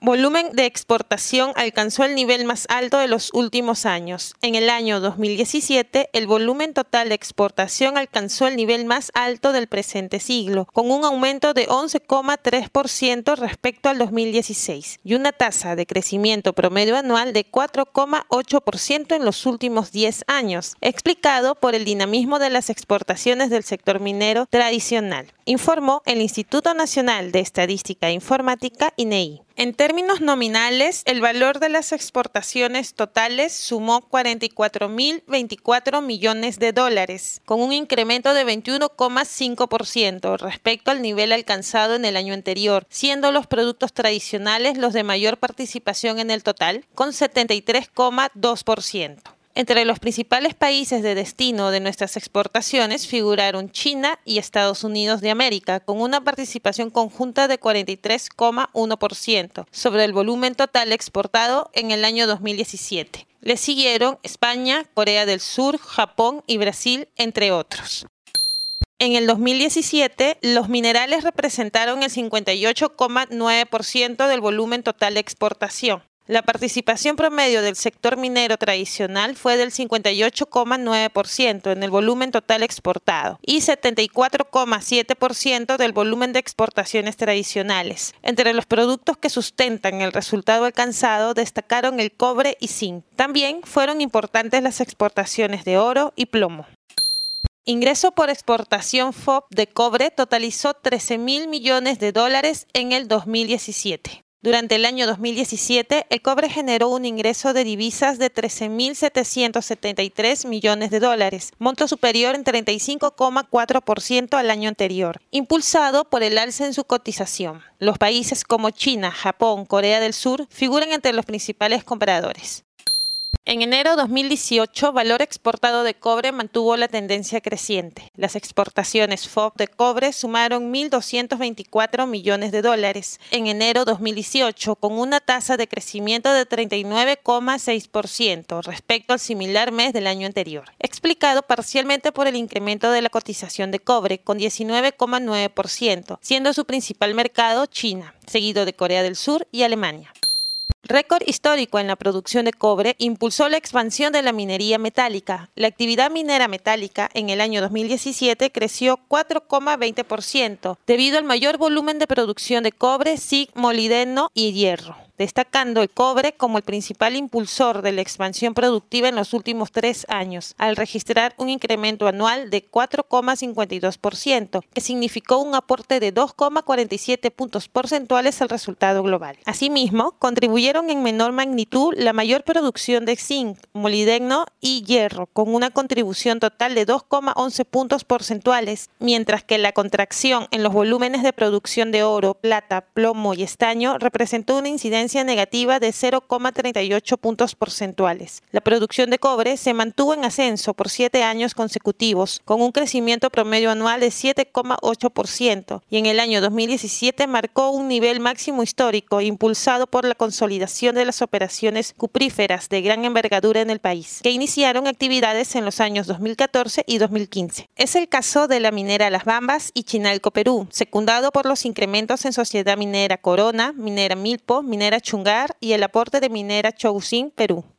Volumen de exportación alcanzó el nivel más alto de los últimos años. En el año 2017, el volumen total de exportación alcanzó el nivel más alto del presente siglo, con un aumento de 11,3% respecto al 2016 y una tasa de crecimiento promedio anual de 4,8% en los últimos 10 años, explicado por el dinamismo de las exportaciones del sector minero tradicional, informó el Instituto Nacional de Estadística e Informática, INEI. En términos nominales, el valor de las exportaciones totales sumó 44.024 millones de dólares, con un incremento de 21,5% respecto al nivel alcanzado en el año anterior, siendo los productos tradicionales los de mayor participación en el total, con 73,2%. Entre los principales países de destino de nuestras exportaciones figuraron China y Estados Unidos de América, con una participación conjunta de 43,1% sobre el volumen total exportado en el año 2017. Le siguieron España, Corea del Sur, Japón y Brasil, entre otros. En el 2017, los minerales representaron el 58,9% del volumen total de exportación. La participación promedio del sector minero tradicional fue del 58,9% en el volumen total exportado y 74,7% del volumen de exportaciones tradicionales. Entre los productos que sustentan el resultado alcanzado destacaron el cobre y zinc. También fueron importantes las exportaciones de oro y plomo. Ingreso por exportación FOB de cobre totalizó 13.000 millones de dólares en el 2017. Durante el año 2017, el cobre generó un ingreso de divisas de 13.773 millones de dólares, monto superior en 35,4% al año anterior, impulsado por el alza en su cotización. Los países como China, Japón, Corea del Sur figuran entre los principales compradores. En enero 2018, valor exportado de cobre mantuvo la tendencia creciente. Las exportaciones FOB de cobre sumaron 1.224 millones de dólares en enero 2018, con una tasa de crecimiento de 39,6% respecto al similar mes del año anterior, explicado parcialmente por el incremento de la cotización de cobre con 19,9%, siendo su principal mercado China, seguido de Corea del Sur y Alemania. Récord histórico en la producción de cobre impulsó la expansión de la minería metálica. La actividad minera metálica en el año 2017 creció 4,20% debido al mayor volumen de producción de cobre, zinc, molibdeno y hierro, destacando el cobre como el principal impulsor de la expansión productiva en los últimos 3 años, al registrar un incremento anual de 4,52%, que significó un aporte de 2,47 puntos porcentuales al resultado global. Asimismo, contribuyeron en menor magnitud la mayor producción de zinc, molibdeno y hierro, con una contribución total de 2,11 puntos porcentuales, mientras que la contracción en los volúmenes de producción de oro, plata, plomo y estaño representó una incidencia negativa de 0,38 puntos porcentuales. La producción de cobre se mantuvo en ascenso por 7 años consecutivos, con un crecimiento promedio anual de 7,8%, y en el año 2017 marcó un nivel máximo histórico impulsado por la consolidación de las operaciones cupríferas de gran envergadura en el país, que iniciaron actividades en los años 2014 y 2015. Es el caso de la minera Las Bambas y Chinalco Perú, secundado por los incrementos en Sociedad Minera Corona, Minera Milpo, Minera Chungar y el aporte de Minera Choucín Perú.